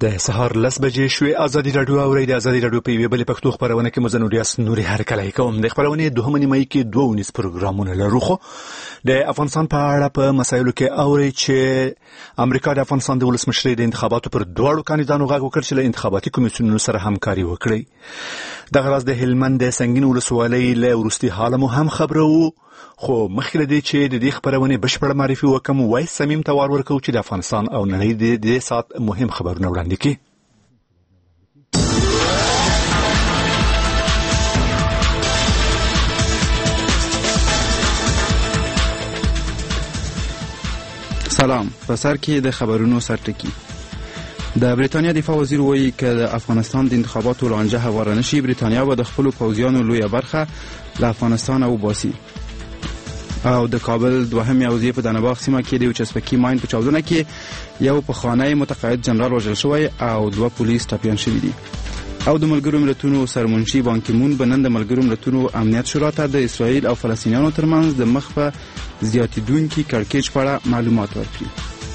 د سهار 10 بجې شوې. ازادي راډیو اوري د ازادي راډیو په ویبل پښتو خبرونه کې مزنوریاس نوري هرکلی کوم. د خبرونه دوه نیمه کې 2 پروګرامونه لرو. خو د افغانستان په اړه په مسایلو کې اوري چې امریکا د افغانستان د ولسمشرۍ د انتخاباتو پر دوه کاندیدانو غږ وکړ چې له انتخاباتي کمیسیونونو سره همکاري وکړي. د غراز د هلمند د سنگین ولسوالۍ له ورستي حاله مو هم خبرو. خو مخکې دې چې د دې خبرونه بشپړ معرفي وکم وای سمیم توار ورکو چې د افغانستان او نړۍ د سات مهم خبرونه وړاندې کړي. سلام. په سر کې د خبرونو سرټکی. د بریتانیا دفاع وزیر وایي که د افغانستان د انتخاباتو لانجه هواره نشي، بریتانیا به د خپل پوځیانو لویه برخه له افغانستان وباسي. او د کابل دوهمې حوزې په دانباغ سیمه کې د یو چسپکي ماین په چاودنه کې یو پخوانی متقاعد جنرال وژل شوی او 2 پولیس ټپیان شوي دي. او د ملګرو ملتونو سرمنشي بان کی مون بنن د ملګرو ملتونو امنیت شورا ته د اسرائیل او فلسطینیانو ترمنځ د مخ په زیاتیدونکي کړکېچ په اړه معلومات ورکړي.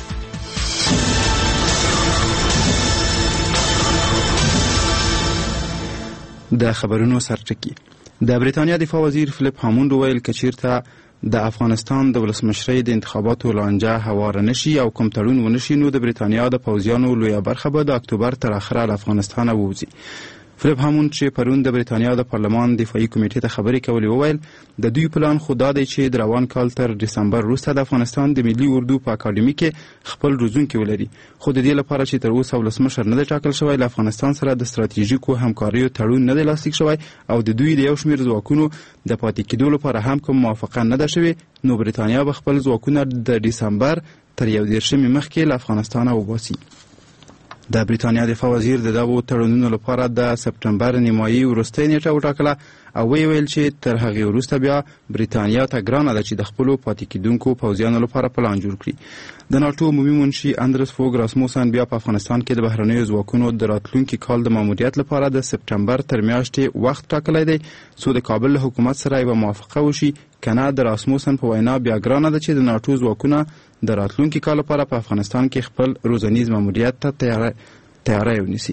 د خبرونو سرټکی. د بریتانیا دفاع وزیر فلیپ هاموند ویل که چیرته د افغانستان د ولسمشرۍ د انتخاباتو لانجه هواره نشي او کوم تړون ونشي، نو د بریتانیا د پوځیانو لویه برخه به د اکتوبر تر اخره له افغانستان ووځي. فلیپ هاموند چې پرون د بریتانیا د پارلمان دفاعي کمیټې ته خبرې کولې وویل د دوی پلان خو دا دی چې د روان کال تر دسمبر وروسته د افغانستان د ملي اردو په اکاډمي کې خپل روزونکي ولري، خو د دې لپاره چې تر اوسه ولسمشر نه دی ټاکل شوی، له افغانستان سره د ستراتیژیکو همکاریو تړون نه دی لاسلیک شوی او د دوی د یو شمېر ځواکونو د پاتې کېدو لپاره هم کوم موافقه نه ده شوې، نو بریتانیا به خپل ځواکونه د دسمبر تر 11 مخکې له افغانستان وباسي. د بریتانیا دفاع وزیر د دغو تړونونو لپاره د سپټمبر نیمایي وروستۍ نیټه وټاکله او ویل چې تر هغې وروسته بیا بریتانیا ته ګرانه ده چې د خپلو پاتې کېدونکو پوځیانو لپاره پلان جوړ کړي. د ناټو عمومي منشي اندرس فوګ راسموسن بیا په افغانستان کې د بهرنیو ځواکونو د راتلونکي کال د ماموریت لپاره د سپټمبر تر میاشتې وخت ټاکلی دی څو د کابل له حکومت سره یوه موافقه وشي. کنه د راسموسن په وینا بیا ګرانه ده چې د ناټو ځواکونه د راتلونکي کال لپاره په افغانستان کې خپل روزنیز ماموریت ته تیاری ونیسي.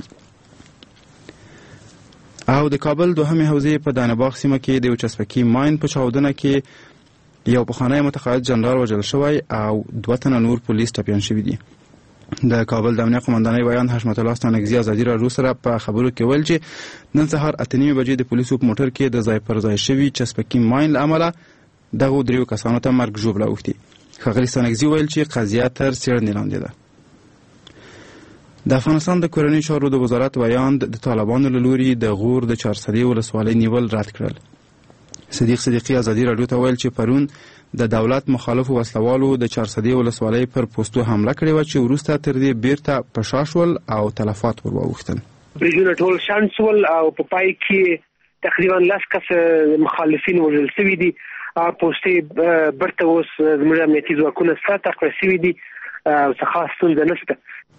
او د کابل دوهمې حوزې په دانباغ سیمه کې د یو چسپکي ماین په چاودنه کې یو پخوانی متقاعد جنرال وژل شوی او 2 تنه نور پولیس ټپیان شوي دي. د کابل د امنیه قمندانۍ ویان حشمت الله ستانکزي ازادي راډیو سره په خبرو کې ویل چې نن سهار 8:30 بجې د پولیسو په موټر کې د ځای پر ځای شوي چسپکي ماین له امله دغو 3 کسانو ته مرګ ژوبله اوښتي. ښاغلي ستانکزي ویل چې قضیه تر څېړنې لاندې ده. د افغانستان د کورنیو چارو د وزارت ویاند د طالبانو له لوري د غور د چارسدې ولسوالۍ نیول رد کړل. صدیق صدیقي ازادي راډیو ته ویل چې پرون د دولت مخالفو وسلوالو د چارسدې ولسوالۍ پر پوستو حمله کړې وه چې وروسته تر دې بیرته په شا شول او تلفات ور واوښتل. بریجونه ټول شنډ شول او په پای کې تقریبا 10 کسه مخالفین وژل شوي دي. پوستې برته اوس زموږ امنیتي ځواکونه ساته کړی شوي دي او څه خاص ستونزه نشته.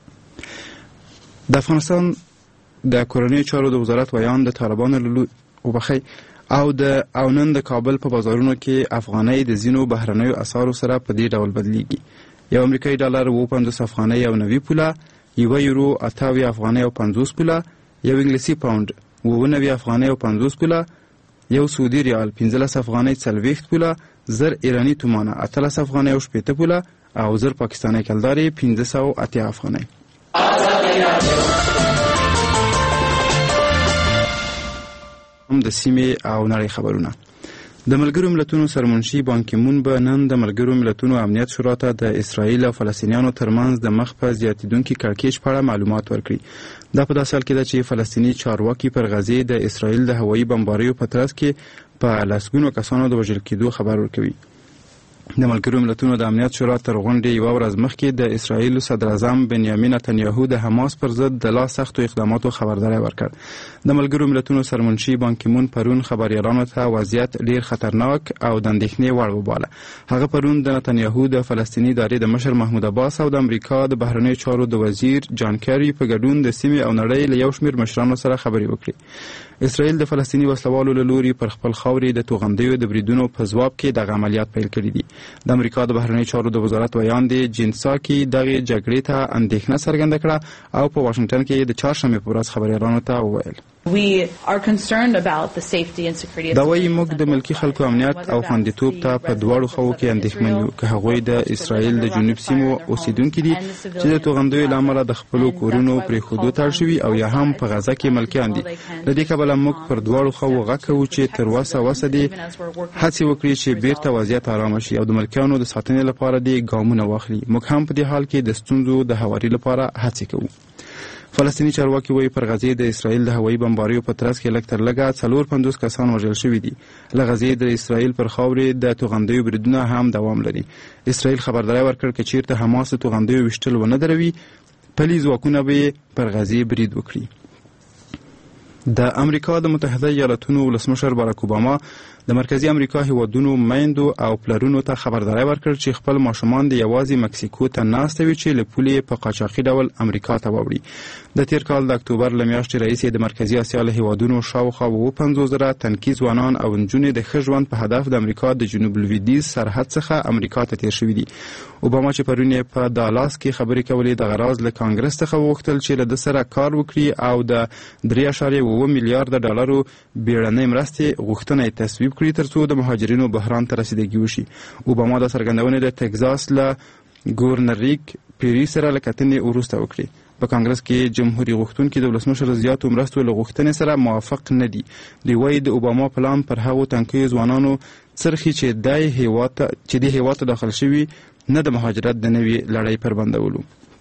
د افغانستان د کورنیو چارو د وزارت ویان د طالبانو له لوري او نن د کابل په بازارونو کې افغانۍ د ځینو بهرنیو اسعارو سره په دې ډول بدلیږي. یو امریکایي ډالر 50 افغانۍ او 90 پوله، یو یورو 28 افغانۍ او 50 پوله، یو انګلیسي پاوند 99 افغانۍ او 50 پوله، یو سعودي ریال 15 افغانۍ 40 پوله، زر ایرانی تومانه 18 افغانۍ او 80 پوله او زر پاکستاني کلداري 580 افغانۍ. هم د سیمې او نړۍ خبرونه. د ملګرو ملتونو سرمنشي بان کی مون به نن د ملګرو ملتونو امنیت شورا ته د اسرائیل او فلسطینیانو ترمنځ د مخ په زیاتیدونکي کړکېچ په اړه معلومات ورکړي. دا په داسې حال کې ده چې فلسطیني چارواکي پر غزې د اسرائیل د هوایي بمباریو په ترڅ کې په لسګونو کسانو د وژل کېدو خبر ورکوي. د ملګرو ملتونو د امنیت شورا تر غونډې یوه ورځ مخکې د اسرائیل صدر اعظم بنیامین نتنیاهو د حماس پر ضد د لا سختو اقداماتو خبرداری ورکړ. د ملګرو ملتونو سرمنشي بان کی مون پرون خبريالانو ته وضعیت ډیر خطرناک او د اندېښنې وړ وباله. هغه پرون د نتنیاهو د فلسطیني ادارې د مشر محمود عباس او د امریکا د بهرنیو چارو د وزیر جان کری په ګډون د سیمې او نړۍ له یو شمېر مشرانو سره خبرې وکړي. اسرائیل د فلسطیني وسلوالو له لوري پر خپل خاورې د توغندیو د بریدونو په ځواب کې دغه عملیات پیل کړي دي. د امریکا د بهرنی چارو د وزارت ویان دی جین ساکي دغه جګړې ته اندېښنه څرګنده کړه او په واشنگټن کې د چهارشنبه په ورځ خبريالانو ته وویل We are concerned about the safety and security of دا وایي موږ د ملکی خلکو امنیت او خوندیتوب ته په دواړو خواو کې اندېښمن یو که هغوی د اسرائیل د جنوب سیمو اوسیدونکي دي چې د توغندیو له امله د خپلو کورونو پرېښودو ته اړ شوي او یا هم په غزه کې ملکیان دي له دې کبله موږ پر دواړو خواو غږ کوو چې تر وسه دې هڅې وکړي چې بیرته وضعیت ارامه شي او د ملکیانو د ساتنې لپاره دې ګامونه واخلي موږ هم په دې حال کې د ستونزو د هواري لپاره هڅې کوو فلسطینی چارواکي وایي پر غزې د اسرائیل د هوایي بمباریو په ترڅ کې لږ تر لږه 450 کسان وژل شوي دي له غزې د اسرائیل پر خاورې د توغندیو بریدونه هم دوام لري اسرائیل خبرداری ورکړ چې چیرته حماس توغندیو وشتل ونه دروي پلي ځواکونه به پر غزې برید وکړي د امریکا د متحده ایالاتونو ولسمشر باراک اوباما د مرکزی امریکا هیوادونو میندو او پلرونو ته خبرداری ورکړ چې خپل ماشومان د یوازې مکسیکو ته ناستوي چې له پولې په قاچاقي ډول امریکا ته ووړي د تیر کال د اکتوبر له میاشتې راهیسې د مرکزی اسیا له هیوادونو شاوخوا 50,000 تنکي ځوانان او نجونې د ښه ژوند په هدف د امریکا د جنوب لویدیځ سرحد څخه امریکا ته تیر شوي دي اوباما چې پرون په دالاس کې خبرې کولې د غراز له کانګرس څخه وغوښتل چې له د سره کار وکړي او د 3.7 میلیارډ ډالرو بیړنۍ مرستې غوښتنه یې تصویب کړي ترڅو د مهاجرینو بحران ته رسیدګي وشي اوباما د څرګندونې د ټکزاس له ګورنریک پیری سره له کتنې وروسته وکړي په کانګرس کې جمهوریت غوښتونکي د ولسمشر زیاتو مرستو له غوښتنې سره موافق نه دي دوی وایي د اوباما پلان پر هغو تنکیو ځوانانو څرخي چې د هیواد ته داخل شوي نه د مهاجرت د نوې لړۍ پر بندولو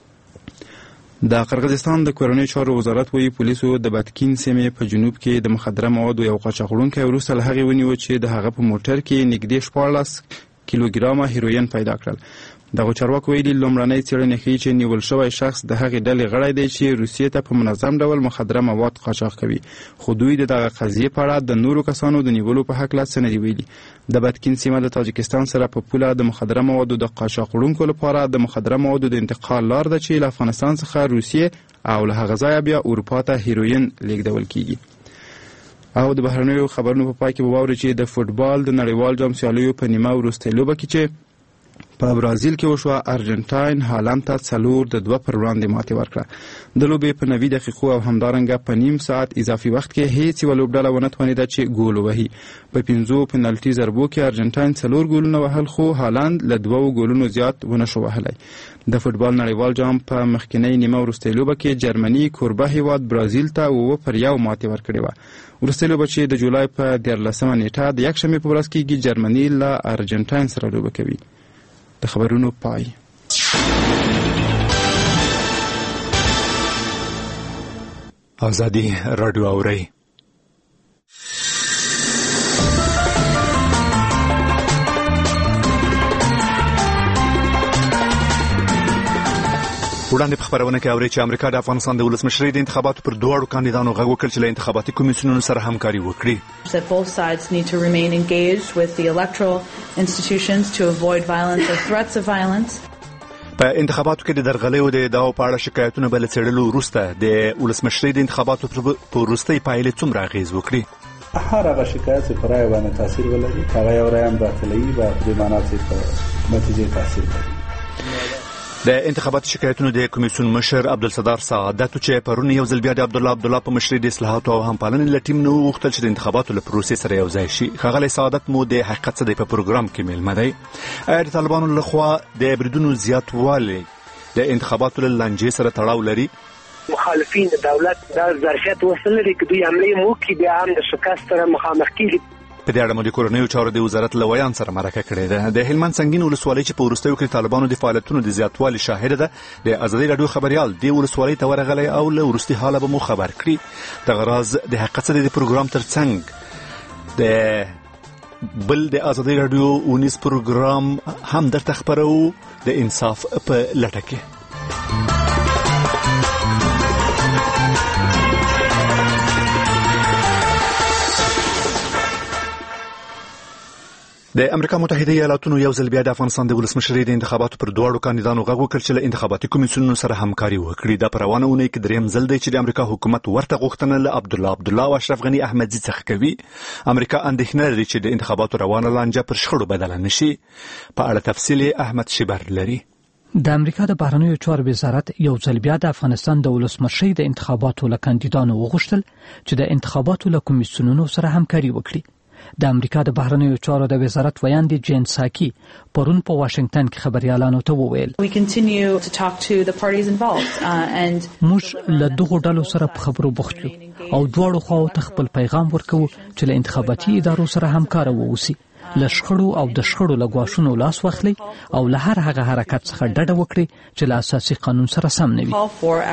د قرغیزستان د کورنۍ چارو وزارت وایي پولیسو د باتکین سیمې په جنوب کې د مخدره موادو یو قاچاقوونکی وروسته له هغې ونیو چې د هغه په موټر کې نږدې 14 کیلوګرامه هیروین پیدا کړل دغه چارواکو ویلي لومړنۍ څېړنې ښیي چې نیول شوی شخص د هغې ډلې غړی دی چې روسیې ته په منظم ډول مخدره مواد قاچاق کوي خو دوی د دغه قضیې په اړه د نورو کسانو د نیولو په هکله څه نه دي ویلي د باتکین سیمه د تاجکستان سره په پوله د مخدره موادو د قاچاق وړونکو لپاره د مخدره موادو د انتقال لار ده چې له افغانستان څخه روسیې او له هغه ځایه بیا اروپا ته هیروین لیږدول کیږي او د بهرنیو خبرونو په پای کې به واورئ چې د فوټبال د نړیوال جام سیالیو په نیمه وروستۍ لوبه کې چې په برازیل کې وشوه ارجنټاین هالند ته 4-2 پر وړاندې ماتې ورکړه د لوبې په 90 دقیقو او همدارنګه په نیم ساعت اضافي وخت کې هیڅ یوه لوبډله ونه توانېده چې ګول ووهي په 5 پنالټي ضربو کې ارجنټاین 4 ګولونه وهل خو هالند له 2 ګولونو زیات ونه شو وهلی د فوټبال نړیوال جام په مخکینۍ نیمه وروستۍ لوبه کې جرمني کوربه هیواد برازیل ته 9-1 ماتې ورکړې وه وروستۍ لوبه چې د جولای په 14 نیټه د یکشنبې په ورځ کېږي جرمني له ارجنټاین سره لوبه کوي د خبرونو پای ازادي رادیو اوري وړاندې په خبرونه کې اوري چې امریکا د افغانستان د ولسمشرۍ د انتخاباتو پر دوه کاندیدانو غږ وکړ چې له انتخاباتي کمیسیونونو سره همکاري وکړي. That both sides need to remain engaged with the electoral institutions to avoid violence or threats of violence. په انتخاباتو کې د درغلیو د ادعاو په اړه شکایتونه بل څېړلو وروسته د ولسمشرۍ د انتخاباتو په وروستۍ پایلې څومره اغېز وکړي. هر هغه شکایت چې پر رایه باندې تاثیر ولري هغه یو رایه هم باطلوي و په معنا چې په نتیجې تاثیر کوي. د انتخاباتي شکایتونو د کمیسیون مشر عبدالستار سعادت چې پرون یو ځل بیا د عبدالله په مشرۍ د اصلاحاتو او همپالنې له ټیم نه وغوښتل چې د انتخاباتو له پروسې سره یو ځای شي. ښاغلی سعادت مو د حقیقت څه دی په پروګرام کې میلمه دی. آیا د طالبانو لخوا د بریدونو زیاتوالی د انتخاباتو له لانجې سره تړاو لري؟ مخالفین د دولت د ظرفیت وصل لري که دوی حملې موکړي بیا هم د شکست سره مخامخ کېږي. په دې اړه مو د کورنیو چارو د وزارت له ویان سره مرکه کړې ده. د هلمند سنگین ولسوالۍ چې په وروستیو کې طالبانو د فعالیتونو د زیاتوالي شاهده ده د ازادي راډیو خبريال د ولسوالۍ ته ورغلی او له وروستي حاله به مو خبر کړي. د غراز د حقیقت د پروګرام ترڅنګ د بل د ازادي راډیو اونیس پروګرام هم درته خبرو د انصاف په لټه کې. د امریکا متحده ایالاتونو یو ځل بیا د افغانستان د ولسمشرۍ د انتخاباتو پر دوه کاندیدانو غږ وکړ چې له انتخاباتي کمیسیونونو سره همکاري وکړي. د روانه اونۍ کې دریم ځل دی چې د امریکا حکومت ورته غوښتنه له عبدالله او اشرف غنی احمدزي څخه کوي. امریکا اندېښنه لري چې د انتخاباتو روانه لانجه پر شخړو بدله نشي. په اړه تفصیل احمد شبر لري. د امریکا د بهرنیو چارو وزارت یو ځل بیا د افغانستان د ولسمشرۍ د انتخاباتو له کاندیدانو وغوښتل چې د انتخاباتو له کمیسیونونو سره همکاري وکړي. د امریکا د بهرنیو چارو د وزارت ویاندې جین ساکی پرون په واشنگټن کې خبريالانو ته وویل موږ له دغو ډلو سره په خبرو بوخت یو او دواړو خواو ته خپل پیغام ورکوو چې له انتخاباتي ادارو سره همکار ووسی، له شخړو او د شخړو له ګواښونو لاس واخلي او له هر هغه حرکت څخه ډډه وکړي چې له اساسي قانون سره سم نه وي.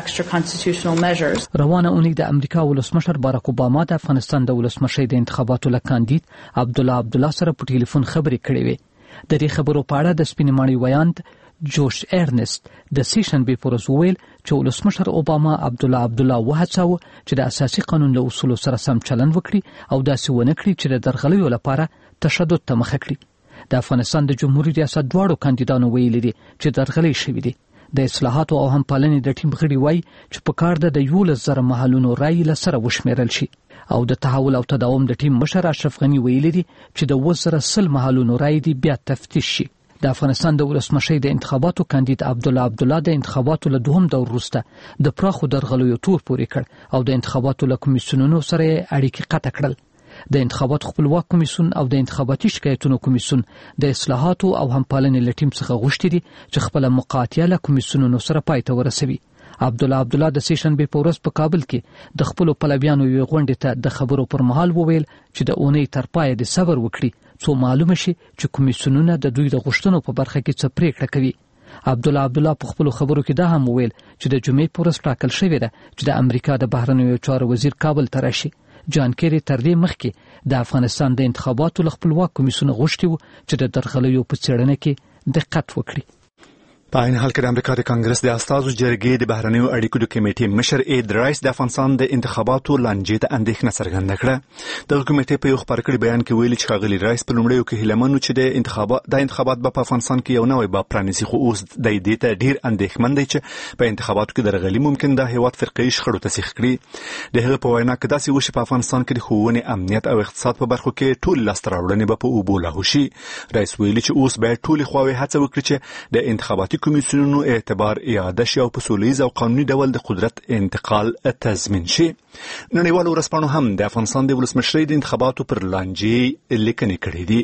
روانه اونۍ د امریکا ولسمشر باراک اوباما د افغانستان د ولسمشۍ د انتخاباتو له کاندید عبدالله سره په ټلیفون خبرې کړې وې. د دې خبرو په اړه د سپینې ماڼۍ ویاند جوش ارنست د سیشن به پروز ویل چې ولسمشر اوباما عبدالله وهڅاوه چې د اساسي قانون له اصولو سره سم چلند وکړي او داسې ونه کړي چې د درغلیو لپاره تشدد ته مخه کړي. د افغانستان د جمهوریت ریاست دواړو کاندیدانو ویلي دي چې درغلي شوي دي. د اصلاحاتو او همپالنې د ټیم غړي وایي چې په کار د 11,000 محلونو رای له سره وشمیرل شي او د تحول او تداوم د ټیم مشر اشرف غنی ویلي دي چې د 1,000 محلونو رای دي بیا تفتیش شي. د افغانستان د ولسمشۍ د انتخاباتو کاندید عبدالله د انتخاباتو له دوهم دور وروسته د پراخو درغلیو تور پورې کړ او د انتخاباتو له کمیسیونونو سره اړیکې قطع کړل. د انتخابات خپلواک کمیسیون او د انتخاباتي شکایتونو کمیسیون د اصلاحاتو او همپالنې له ټیم څخه غوښتي دي چې خپل مقاطعه له کمیسیونونو سره پای ته ورسوي. عبدالله د سیشن به پورس په کابل کې د خپل پلویانو یو غونډه ته د خبرو پر مهال وویل چې د اونۍ تر پای د صبر وکړي څو معلومه شي چې کمیسیونونه د دوی د غوښتنو په برخه کې څه پریکړه کوي. عبدالله په خپل خبرو کې دا هم وویل چې د جمعې پورس ټاکل شوی دی چې د امریکا د بهرنیو چارو وزیر کابل ته راشي. جان کیری تر دې مخکې د افغانستان د انتخاباتو خپلواک کمیسیون غوښتي و چې د درغلیو په څېړنه کې دقت وکړي. په عین حال کې د امریکا د کانګرس د استازو جرګې د بهرنیو اړیکو د کمیټې مشر اید رایس د افغانستان د انتخاباتو لانجې ته اندېښنه څرګنده کړه. د کمیټې په یو خبري کړي بیان کې ویلي چې ښاغلي رایس په لومړیو کې هیلمنو چې د انتخابات په افغانستان کې یو نوې باب پرانیسي، خو اوس د دې ته ډیر اندېښمن دی چې په انتخاباتو کې درغلي ممکن د هیواد فرقې شخړو ته سیخ کړي. د هغه په وینا کې داسې وشي په افغانستان کې د ښوونې، امنیت او اقتصاد په برخو کې ټول لاسته راوړنې به په اوبو لاهو شي. رایس ویلي چې اوس باید ټولې خواوې هڅه وکړي چې د انتخاباتي کمیسیونونو اعتبار اعاده شي او په سولیز او قانوني ډول د قدرت انتقال تضمین شي. نړیوالو ورځپاڼو هم د افغانستان د ولسمشرۍ د انتخاباتو پر لانجې لیکنې کړې دي.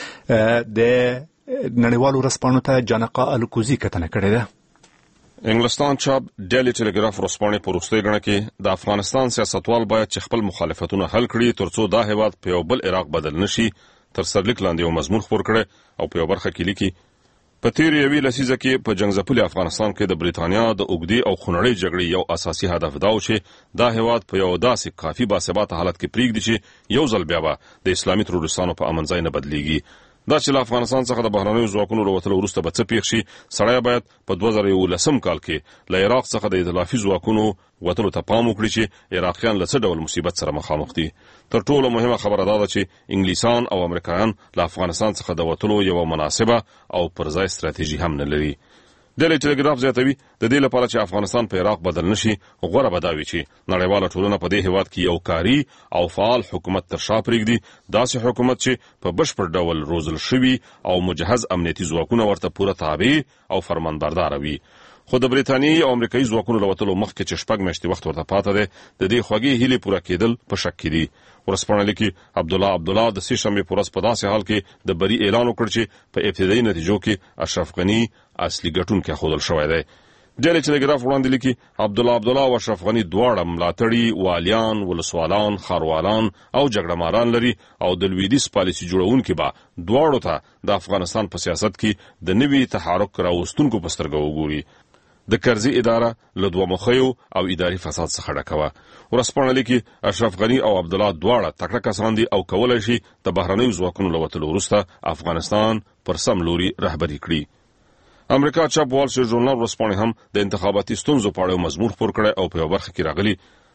د نړیوالو ورځپاڼو ته جانقا الکوزي کتنه کړې ده. انګلستان چاپ ډیلی ټلګراف ورځپاڼې په وروستۍ ګڼه کې د افغانستان سیاستوال باید چې خپل مخالفتونه حل کړي ترڅو دا هیواد په یو بل عراق بدل نشي تر سرلیک لاندې یو مضمون خپور کړي او په یو برخه کې لیکي په تیر یوې لسیزه کې په جنگ ځپلي افغانستان کې د بریتانیا د اوږدې او خونړۍ جګړې یو اساسي هدف دا و چې دا هیواد په یو داسې کافي باثباته حالت کې پریږدي چې یو ځل بیا به د اسلامي ترورستانو په امن ځای نه بدلیږي. دا چې له افغانستان څخه د بهرنیو ځواکونو وروتلو وروسته به څه پیښ شي، سړی باید په 2011 کال کې له عراق څخه د ائتلافي ځواکونو وتلو ته پام وکړي چې عراقیان له څه ډول مصیبت سره مخامخ دي. تر ټولو مهمه خبره دا ده چې انګلیسان او امریکایان له افغانستان څخه د وتلو یو مناسبه او پرځای ستراتیژي هم نه لري. ډیلی ټلګراف زیاتوي د دې لپاره چې افغانستان په عراق بدل نشي، غوره به دا وي چې نړیواله ټولنه په دې هیواد کې یو کاري او فعال حکومت تر شا پرېږدي، داسې حکومت چې په بشپړ ډول روزل شوي او مجهز امنیتي ځواکونه ورته پوره تابع او فرمانبرداره وي. خو د بریتانیې او امریکایي ځواکونو له وتلو مخکې چې 6 میاشتې وخت ورته پاته دی، د دې خوږې هیلې پوره کېدل په شک کې دي. ورځپاڼه لیکي عبدالله د سې شنبې په ورځ په داسې حال کې د بری اعلان وکړ چې په ابتدایي نتیجو کې اشرف غنی اصلي ګټونکی ښودل شوی دی. ډیلی ټلګراف وړاندې لیکي عبدالله او اشرف غنی دواړه ملاتړي، والیان، ولسوالان، ښاروالان او جګړهماران لري او د لویدیځ پالیسي جوړونکي به دواړو ته د افغانستان په سیاست کې د نوي تحرک راوستونکو په سترګه وګوري. د کرزي اداره له دوه مخیو او اداري فساد څخه ډکه وه. ورځپاڼه لیکي اشرف غنی او عبدالله دواړه تکړه کسان دي او کولی شي د بهرنیو ځواکونو له وتلو وروسته افغانستان پر سم لوري رهبري کړي. امریکا چاپ وال سټریټ ژورنال ورځپاڼې هم د انتخاباتي ستونزو په اړه مضمون خپور کړی او په یو برخه کې راغلي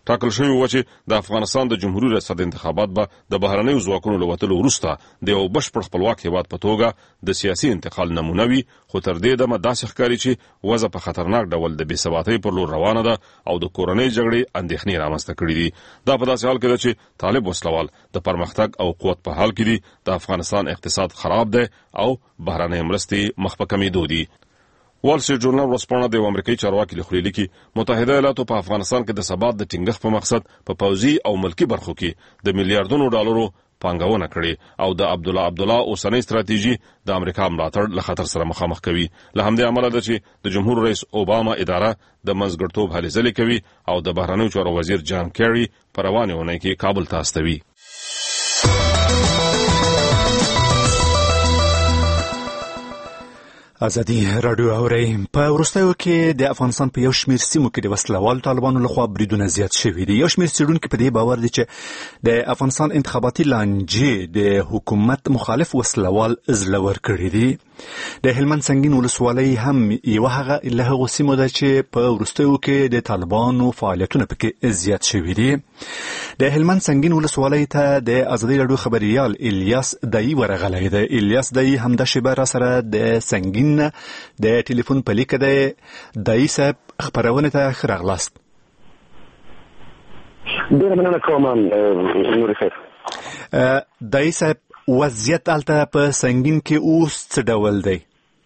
ټاکل شوی و چې د افغانستان د جمهوریت ریاست انتخابات به د بهرنیو ځواکونو له وتلو وروسته د یو بشپړ خپلواک هیواد په توګه د سیاسي انتقال نمونه وي، خو تر دې دمه داسې ښکاري چې وضع په خطرناک ډول د بېثباتۍ پر لور روانه ده او د کورنۍ جګړې اندېښنې رامنځته کړي دي. دا په داسې حال کې ده چې طالب وسلوال د پرمختګ او قوت په حال کې دي، د افغانستان اقتصاد خراب دی او بهرنۍ مرستې مخ په کمېدو دي. وال سټریټ جورنال ورځپاڼه د امریکایي چارواکي له خولې لیکي متحده ایالاتو په افغانستان کې د ثبات د ټینګښت په مقصد په پوځي او ملکی برخو کې د میلیارډونو ډالرو پانګونه کړې او د عبدالله اوسنۍ ستراتیژي د امریکا ملاتړ له خطر سره مخامخ کوي. له همدې امله ده چې د جمهور رئیس اوباما اداره د منځګړتوب هلې ځلې کوي او د بهرنیو چارو وزیر جان کیری په روانې اونۍ کې کابل ته استوي. ازادي رادیو اوري. په وروستیو کې د افغانستان په یو شمېر سیمو کې د وسلوال طالبانو لخوا بریدونه زیات شوي دي. یو شمېر څېړونکي په دې باور دي چې د افغانستان انتخاباتي لانجې د حکومت مخالف وسلوال زلور کړي دي. د هلمند سنگین ولسوالۍ هم یو هغه له هغو سیمو ده چې په وروستیو کې د طالبانو فعالیتونه پکې زیات شوي دي. د هلمند سنگین ولسوالۍ ته د ازادي رادیو خبريال الیاس دای ورغلی دی. الیاس دای هم د شیبه را سره د سنگین د ټلیفون په لیکه دی. دای صاحب خبرونه ته خراغلاست. ډیر مننه کوم نور خیر. دای صاحب وضعیت الته په سنگین کې اوس څه ډول دی؟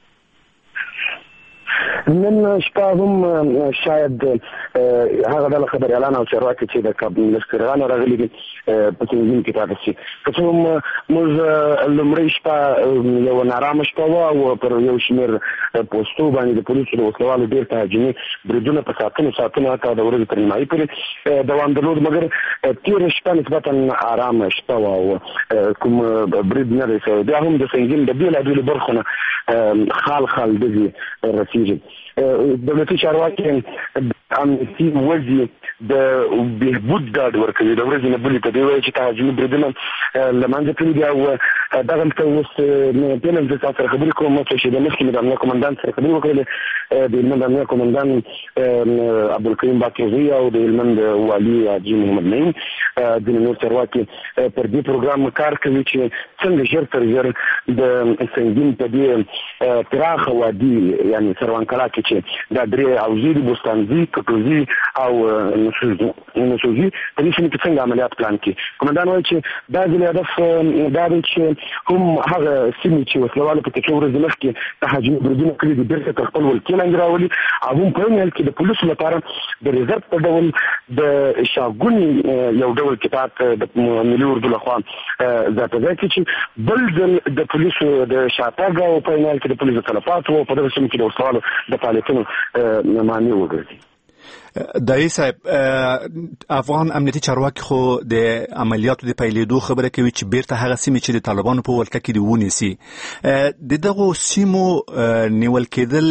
نن شپه هم شاید هغه ډله خبريالان او چارواکي چې د لښکرګانو راغلي دي په سنګین کې پاتې شي. که څه هم موږ لومړۍ شپه یو نارامه شپه وه او پر یو شمېر پوستو باندې د پولیسو د وسلوالو ډېر تهاجمي بریدونه په ساعتونو حتی د ورځې تر نیمایي پورې دوام درلود، مګر تېره شپه نسبتا ارامه شپه وه او کوم برید نه دی شوی. بیا هم د سنګین د بېلابېلو برخو نه خال ډزې رسېږي. دولتي چارواکي امنیتي وضع د بهبود ډاډ ورکوي، د ورځې نه بلې په دې وایي چې تهاجمي بریدونه له منځه تللي دي او دغلته اوس پهله زه تاسو سره خبرې کوم چې د مخکې مې د امنیه کومندان سره خبرې وکړلې، د هلمند امنیه کومندان عبدالکریم باقرزی او د هلمند والي حاجي محمد نعیم ځینې نور چارواکي پر دې پروګرام کار کوي چې څنګه ژر تر ژر د سنګین په دې پراخه وادي یعنې سروانکلا کې چې دا درې حوزې دي، بوستانزي، کټوزي او نسوزي، په دې سیمه کې څنګه عملیات پلان کړي. کومندان وایي چې دا ځل هدف دا دی چې هم هغه سیمې چې وسلوالو په تکې ورځې مخکې تهاجمي بریدونه کړي دي بېرته تر خپل ولکې لاندې راولي او هم په یو حال کې د پولیسو لپاره د ریزرف په ډول د شاګونې یو ډول کتاب د ملي اردو لخوا ذاته ځای کړي چې بل ځل د پولیسو د شاتګ او په یو حال کې د پولیسو تلفات او په دغه سیمه کې د وسلوالو د فعالیتونو معنی وګرځي. دای صاحب افغان امنیتي چارواکي خو د عملیاتو د پیلېدو خبره کوي چې بیرته هغه سیمې چې د طالبانو په ولکه کې دی ونیسي. د دغو سیمو نیول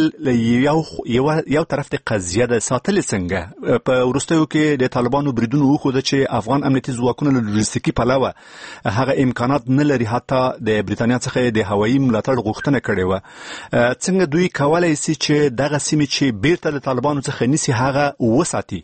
کېدل یو طرف ته قضیه ده، ساتل څنګه په وروستیو کې د طالبانو بریدونو وښوده چې افغان امنیتي ځواکونه له لوجستیکي پلوه هغه امکانات نه لري حتی د بریتانیا څخه د هوایي ملاتړ غوښتنه کړې وه. څنګه دوی کولی شي چې دغه سیمې چې بیرته د طالبانو څخه نیسي هغه وساتي؟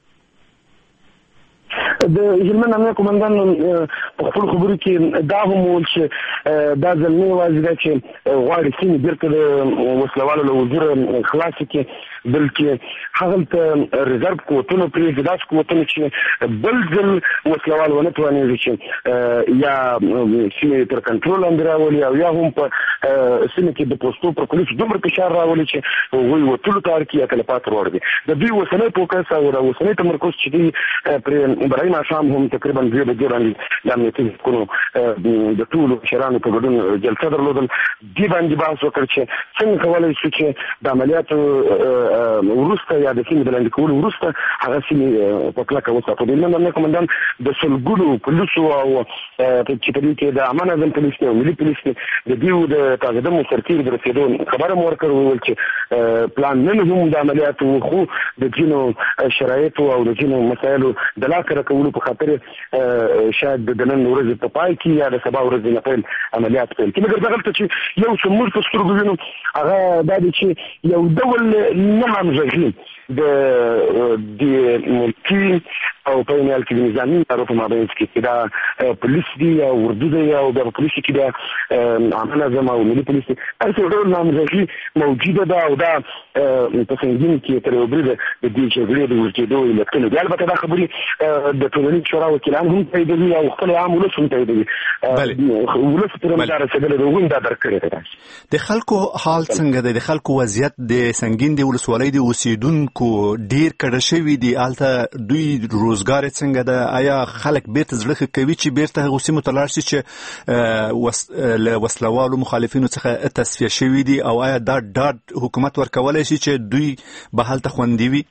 د هلمند امنیه کومندان په خپل خبرو کې دا هم وویل چې دا ځل نه یوازې ده چې غواړي سیمې بیرته د وسلوالو له وزیر خلاصې کړي، بلکې هغلته ریزرف قوتونه پرېږدي، داسې قوتونه چې بل ځل وسلوال ونه توانېږي چې یا سیمې تر کنټرول لاندې راولي او یا هم په سیمه کې د پوستو پر پولیسو دومره فشار راولي چې هغوی وتلو ته اړ کړي یا کله پاتې وړي. د دوی اوسنی فوکس او اوسنی تمرکز چې دوی پرې برای ماښام هم تقریبا 2 بجې باندې د امنیتي ځواکونو د ټولو مشرانو په ګډون جلسه درلودل، دې باندې بحث وکړ چې څنګه کولی شو چې د عملیاتو وروسته یا د سیمې د لاندې کولو وروسته هغه سیمې په کلکه وساتو. د هلمند امنیه کومندان د سلګونو پولیسو او چې په دې کې د عامه نظم پولیس او ملي پولیس د دوی د تازهدمو سرتیرو د رسېدو خبره مو ورکړه، وویل چې پلان نن هم د عملیاتو خو د ځینو شرایطو او د ځینو مسایلو د لاکره کولو په خاطر شاید د نن ورځې په پای کې یا د سبا ورځې نه پیل عملیات پیل کړي. مګر دغلته چې یو څه موږ په سترګو وینو هغه دا دی چې یو ډول نه همغږي د ملکي او په میل کې نظامی ادارو په مابین کې دا پولیس دی او اردو دی او د پولیس کې دا عامه نظم او ملي پولیس تاسو ډول نامزدګي موجوده ده او دا په څنګه کې تر یو بل د دې چې د ورکېدو لکه دی البته دا خبرې د ټولنیز شورا وکیلان هم تاییدوي او خپل عام ولس هم تاییدوي ولس تر مدار رسېدل دوی دا درکړي ده د خلکو حال څنګه دی د خلکو وضعیت د سنگین دی ولسوالۍ د اوسیدونکو ډیر کډه شوی دی الته دوی روزګار څنګه ده آیا خلک بیرته زړه کوي چې بیرته هغه سیمو ته لاړ شي چې له وسلوالو مخالفینو څخه تصفیه شوی دي او آیا دا ډاډ حکومت ورکولای شي چې دوی به هلته خوندي وي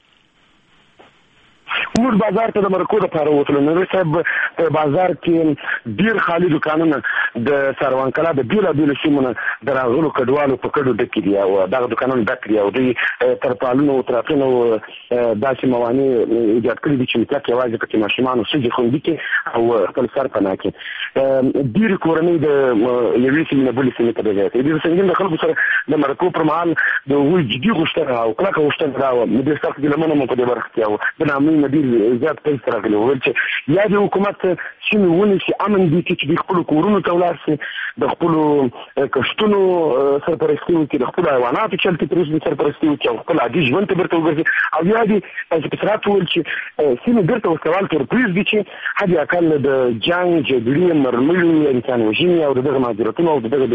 موږ بازار ته د مرکو لپاره وتلو نو صاحب په بازار کې ډیر خالي دکانونه د سروانکلا د بیلابیلو سیمونو د راغلو کډوالو په کډو ډک دي او دغه دکانونه ډک دي او دوی ترپالونو ترافینو داسې موانع ایجاد کړي دي چې مطلق یوازې پکې ماشومان سږي خوندي کې او خپل سر پناه کې ډیر کورنۍ د یوې سیمې بلې سیمې ته ځي د څنګه د خلکو سره د مرکو پر مهال د وی جدي غوښتنه او کلکه غوښتنه راو د ستاسو د لمنو مو په دې برخه کې او د نامي مدیر زیات پیسې راغلي ول چې یا د حکومت چې ونی چې امن دي چې د خپل کورونو ته ولاړ شي د خپل کښتونو سرپرستی وکړي د خپل حیواناتو چلتي پرېږدي سرپرستی وکړي او خپل عادي ژوند ته بیرته وګرځي او یا دې چې پسرات ول چې سیمه بیرته وسوال تر پرېږدي چې هدي اقل د جنگ جګړې مرملو انسان وژنې او دغه ماجراتونو او دغه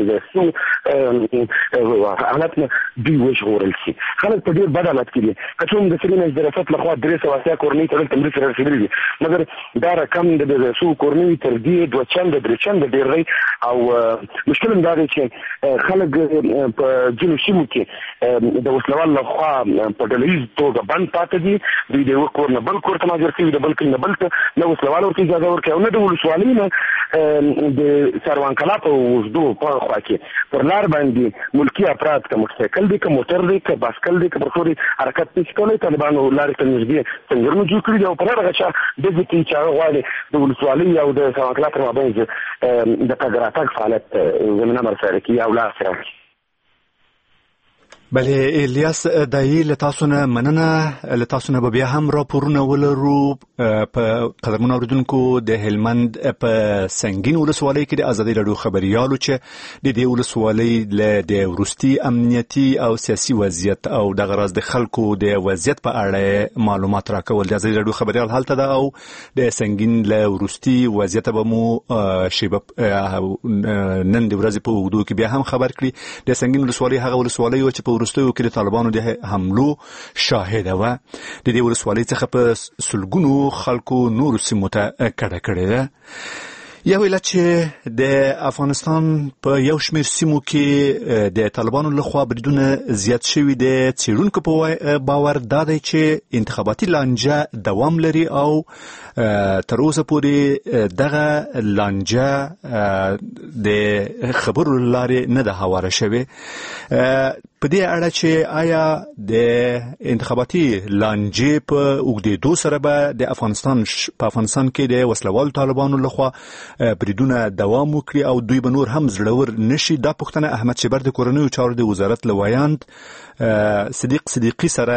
د حالت دوی وژغورل شي خلک په ډېر بد حالت کې دي که څوم د سرینې ظرافت لخوا 300 کورنۍ ته تمرین سره رسیدلي مګر دا رقم د سو کورنۍ تر دې 2 چنده 3 چنده ډېر دی او مشکل دا دی چې خلک په جنو سیمو کې د وسلوال لخوا په ډلهیز توګه بند پاتې دي دوی د یو کور نه بل کور ته مهاجر شوي د بل کلي نه بل ته نه وسلوال ورته اجازه ورکوي او نه د ولسوالۍ نه د سروانکلا په اوږدو په خوا کې پر لار باندې ملکي افراد که موټرسایکل دی که موټر دی که باسکل دی که پر خوري حرکت نشي کولی طالبانو لارې ته نږدې څنګهونه جوړ کړي دي او په هغه چا دغه کې چې هغه غواړي د ولسوالۍ او د سروانکلا پر مابین د تګ راتګ فعالیت زمینه برسره کړي او لار سره بله الیاس دایی لتاسو نه مننه لتاسو نه بیا هم راپورونه ولرو په قدرمن اوریدونکو د هلمند په سنگین ولسوالۍ کې د ازادي رادیو خبريالو چې د دې ولسوالۍ له د ورستي امنیتي او سیاسي وضعیت او د غراز د خلکو د وضعیت په اړه معلومات راکول د ازادي رادیو خبريال حالت ده او د سنگین له ورستي وضعیت به مو شیبه نن د ورځې په وګړو کې بیا هم خبر کړي د سنگین ولسوالۍ هغه ولسوالۍ چې په ورستیو کې د طالبانو د حملو شاهده و د دې ولسوالۍ څخه په سلګونو خلکو نور سیمو ته کډه کړې ده یا ویل چې د افغانستان په یو شمېر سیمو کې د طالبانو لخوا بریدونه زیات شوي دي څېړونکو په باور دا دی چې انتخاباتي لانجه دوام لري او تر اوسه پورې دغه لانجه د خبرو لارې نه ده هواره شوې په دې اړه چې آیا د انتخاباتي لانجې په اوږدېدو سره به د افغانستان کې د وسلوالو طالبانو لخوا بریدونه دوام وکړي او دوی به نور هم زړور نشي دا پوښتنه احمد شبر د کورنیو چارو د وزارت لویاند صدیق صدیقي سره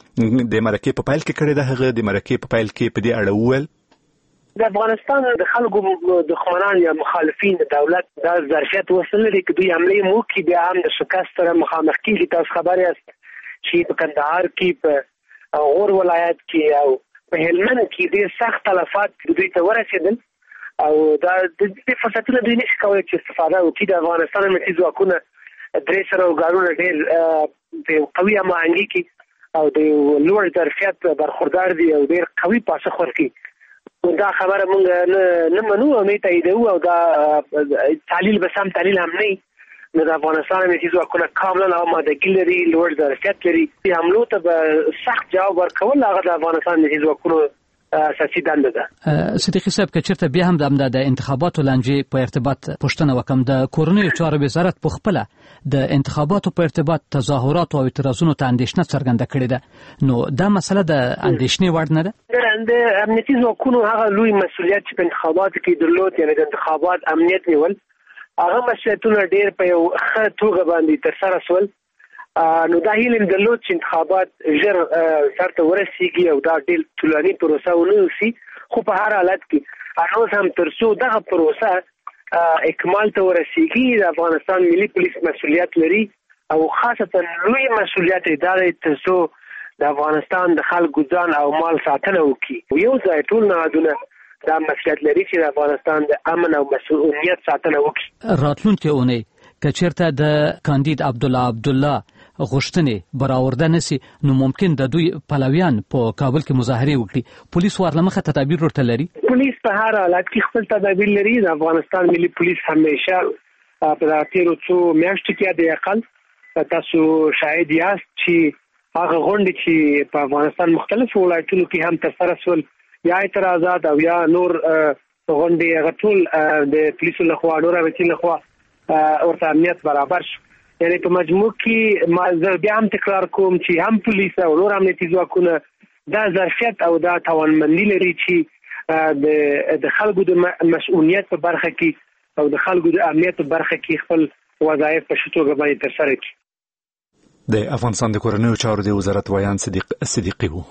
د مرکې په پیل کې کړې ده هغه د مرکې په پیل کې په دې اړه وویل د افغانستان د خلکو دښمنان یا مخالفین د دولت د ظرفیت وصل لري چې دوی حمله مو کې بیا هم د شکست سره مخامخ کیږي تاسو خبر یاست چې په کندهار کې په غور ولایت کې او په هلمند کې ډېر سخت تلفات دوی ته ورسېدل او دا د فرصتونو دوی نشي کولای چې استفاده وکړي د افغانستان ملي ځواکونه درې سره وګړو ډېر په قوي هماهنګي کې او د لوړ ظرفیت برخوردار دي او ډېر قوي پاسخ ورکوي دا خبره مونږ نه منو او نه تاییدوو او دا تعلیل به سم تعلیل هم نه نو د افغانستان ملي ځواکونه کاملا آمادګي لري لوړ ظرفیت لري حملو ته به سخت جواب ورکول هغه د افغانستان ملي ځواکونو اساسي دنده ده. صدیقي صاحب که چېرته بیا هم د انتخاباتو لانجې په ارتباط پوښتنه وکم د کورنیو چارو وزارت په خپله د انتخاباتو په ارتباط تظاهرات او اعتراضونو ته اندېښنه څرګنده کړې ده نو دا مسله د اندېښنې وړ نه ده د امنیتي ځواکونو هغه لوی مسؤلیت چې په انتخاباتو کې درلود یعنې د انتخابات امنیت نیول هغه مسؤلیتونه ډېر په یو ښه توګه باندې ترسره شول نو دا هیله درلود چې انتخابات ژر سرته ورسیږي او دا ډېر طولاني پروسه ونه شي، خو په هر حالت کې هنوز هم تر څو دغه پروسه اکمال ته ورسیږي د افغانستان ملي پولیس مسؤلیت لري او خاصتا لوی مسؤلیت دا دی تر څو د افغانستان د خلکو ځان او مال ساتنه وکړي. یو ځای ټول نهادونه دا مسؤلیت لري چې د افغانستان د امن او مسؤلیت ساتنه وکړي. راتلونکي اونۍ که چېرته د کاندید عبدالله غوښتنې برآورده نشي نو ممکن د دوی پلویان په کابل کې مظاهره وکړي. پولیس ورلمخه تدابیر ورته لري. پولیس په هر حالت کې خپل تدابیر لري. د افغانستان ملي پولیس همیشه په تیرو څو میاشتو کې د اقل تاسو شاهد یاست چې هغه غونډې چې په افغانستان مختلفو ولایتونو کې هم ترسره شول یا اعتراضات او یا نور غونډې هغه ټول د پولیسو لخوا نور وکیل لخوا ورته امنیت برابر شو. یعنی په مجموع کې ما بیا هم تکرار کوم چې هم پولیس او نور امنیتي ځواکونه دا ظرفیت او دا توانمندي لري چې د خلکو د مسؤلیت په برخه کې او د خلکو د امنیت په برخه کې خپل وظایف په ښه توګه باندې ترسره کړي. د افغانستان د کورنیو چارو د وزارت ویان صدیقي وو.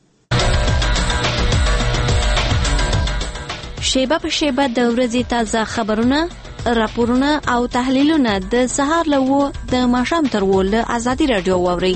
شیبه په شیبه د ورځې تازه خبرونه، راپورونه او تحلیلونه د سهار له 9 د ماښام تر 10 له ازادي رادیو واوري.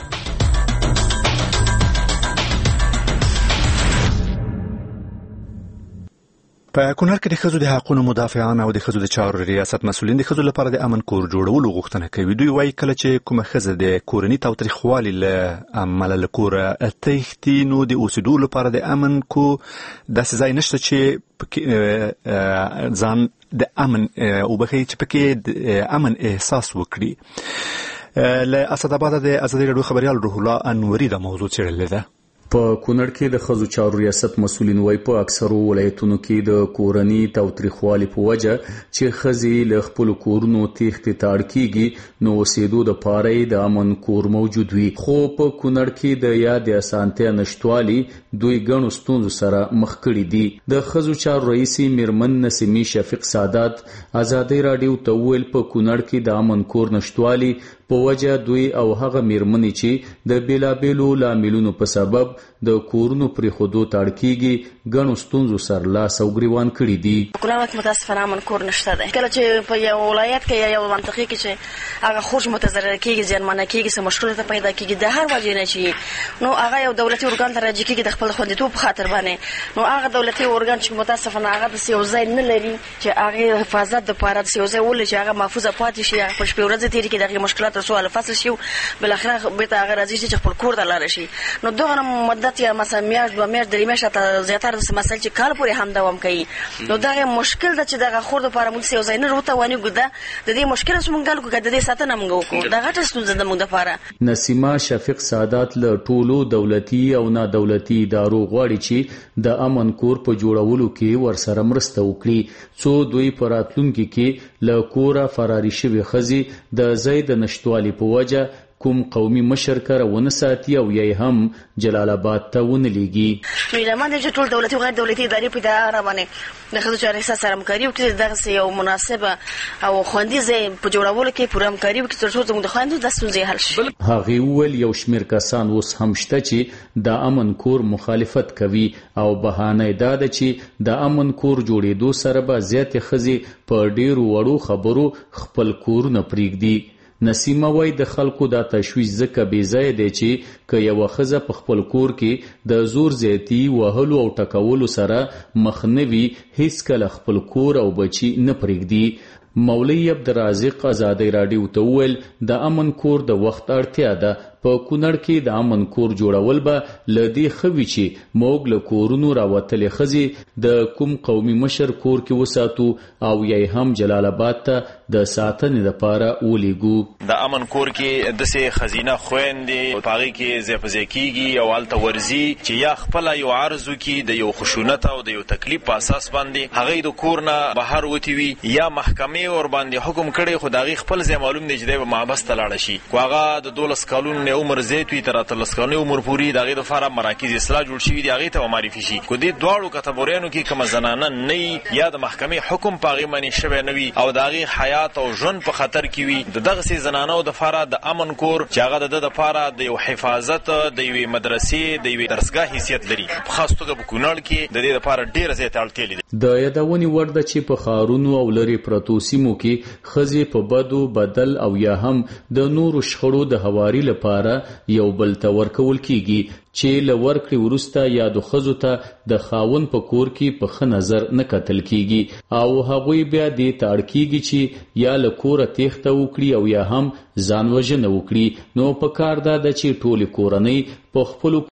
په کونړ کې د ښځو د حقوقو مدافعان او د ښځو د چارو ریاست مسؤلین د ښځو لپاره د امن کور جوړولو غوښتنه کوي. دوی وايي کله چې کومه ښځه د کورني تاوتریخوالي له امله له کوره تښتي نو د اوسېدو لپاره د امن کو داسې ځای نشته چې ځان د امن او بخي چې پکې امن احساس وکړي. له اسداباد د ازادي رادیو خبريال روح الله انوري د موضوع څېړلې ده. په کونړ کې د ښځو چارو ریاست مسؤلین وايي په اکثرو ولایتونو کې د کورني تاوتریخوالي په وجه چې ښځې له خپل کورونو تېښتې ته اړ کېږي نو اوسېدو دپاره یې د امن کور موجود وي. خو په کونړ کې د یادې اسانتیا نشتوالي دوی ګڼو ستونزو سره مخ کړي دي. د ښځو چارو رئیسې میرمن نسیمي شفیق سادات ازادي رادیو ته وویل په کونړ کې د امن کور نشتوالي په وجه دوی او هغه میرمنې چې د بیلابیلو لاملونو په سبب د کورونو پرې خودو تاړ کېږي ګڼو ستونزو سر لاس او ګریوان کړي دي. کونړ کې متاسفانه امن کور نشته دی. کله چې په یو ولایت کې یا یو منطقه کې چې هغه خورج متضرر کېږي زیانمنه کېږي څه مشکلات پیدا کېږي د هر وجې نه چې نو هغه یو دولتي ارګان ته راځي کېږي د خپل خوندیتوب په خاطر باندې نو هغه دولتي ارګان چې متاسفانه هغه د یو ځای نه لري چې هغه حفاظت لپاره د یو ځای ولې چې هغه محفوظ پاتې شي هغه په شپې ورځې تېرې کړي دغه مشکلات سوال فصل شي بل اخر به تا هغه راځي چې خپل کور ته لاړ شي نو دغه مدت یا مثلا میاشت 2 میاشت 3 میاشت ته زیاتره د مسایل چې کال پورې هم دوام کوي نو دا مشکل د چې دغه خور لپاره موږ یو ځای نه روته ونی ګده د دې مشکل سم موږ ګل کو د دې ساتنه موږ وکړو دا غټه ستونزه د موږ لپاره. نسیمه شفیق سادات له ټولو دولتي او نه دولتي ادارو غواړي چې د امن کور په جوړولو کې ورسره مرسته وکړي څو دوی په راتلونکي کې له کوره فراري شوي ښځې د ځای د نشټوالي په وجه کوم قومي مشر کار ونه ساتي او یې هم جلال آباد ته ونه لیږي. نو لمن د ټول دولتي او غیر دولتي ادارې په اداره باندې د ښځو چارو احساس سره همکاري وکړي دغه یو مناسبه او خوندي ځای په جوړولو کې پوره همکاري وکړي تر څو زموږ د خویندو د ستونزې حل شي. هغې وویل یو شمېر کسان اوس هم شته چې د امن کور مخالفت کوي او بهانه دا ده چې د امن کور جوړېدو سره به زیاتې ښځې په ډېرو وړو خبرو خپل کورونه پرېږدي. نسیمه وای د خلکو دا تشویش ځکه بې ځایه دی چې که یوه ښځه په خپل کور کې د زور زیاتي وهلو او ټکولو سره مخ نه وي هیڅکله خپل کور او بچي نه پرېږدي. مولوي عبدالرازق ازادي رادیو ته وویل د امن کور د وخت اړتیا ده په کونړ کې د امن کور جوړول به له دې ښه وي چې موږ له کورونو راوتلې ښځې د کوم قومي مشر کور کې وساتو او یې هم جلال آباد ته د ساتنې لپاره ولیږو. د امن کور کې داسې ښځینه خویندې په هغې کې ځای په ځای کېږي او هلته ورځي چې یا خپله یو عرض وکړي د یو خشونت او د یو تکلیف په اساس باندې هغې د کور نه بهر وتې وي یا محکمې ور باندې حکم کړی خو د هغې خپل ځای معلوم دی چې دی به محبس ته لاړه شي خو هغه د 12 کلونو کلنې عمر زیات وي تر 13 کلنې عمر پورې دغه لپاره مراکز اصلاح جوړ شوي دي هغه ته معرفي شي کو دې دواړو کټګوریانو کې کوم زنانه نه یا د محکمې حکم پاغي منی شوی نه وي او دغه حیات او ژوند په خطر کې وي دغه سي زنانو د لپاره د امن کور چې هغه د لپاره د یو حفاظت د یوې مدرسې د یوې درسګاه حیثیت لري په خاص توګه په کونړ کې د دې لپاره ډېر زیات اړتیا لري د یادونې وړ ده چې په ښارونو او لرې پرتو سیمو کې ښځې په بدو بدل او یا هم د نورو شخړو د هواري لپاره یو بل ته ورکول کیږي چې له ورکړې وروسته یا د ښځو ته د خاوند په کور کې په ښه نظر نه کتل کیږي او هغوی بیا دې ته اړ کیږي چې یا له کوره تېښته وکړي او یا هم ځان وژنه وکړي نو په کار ده چې ټولې کورنۍ په خپلو